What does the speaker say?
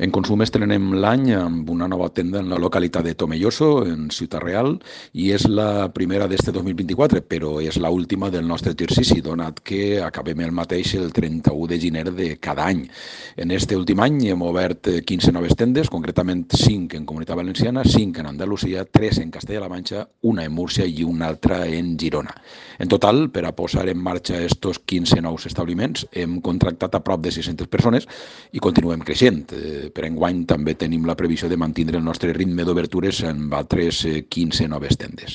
En Consum estrenem l'any amb una nova tenda en la localitat de Tomelloso, en Ciutat Real, i és la primera d'este 2024, però és l'última del nostre exercici, donat que acabem el mateix el 31 de gener de cada any. En este últim any hem obert 15 noves tendes, concretament 5 en Comunitat Valenciana, 5 en Andalusia, 3 en Castella-La Manxa, una en Múrcia i una altra en Girona. En total, per a posar en marxa estos 15 nous establiments, hem contractat a prop de 600 persones i continuem creixent. Per enguany també tenim la previsió de mantenir el nostre ritme d'obertures amb altres 15 noves tendes.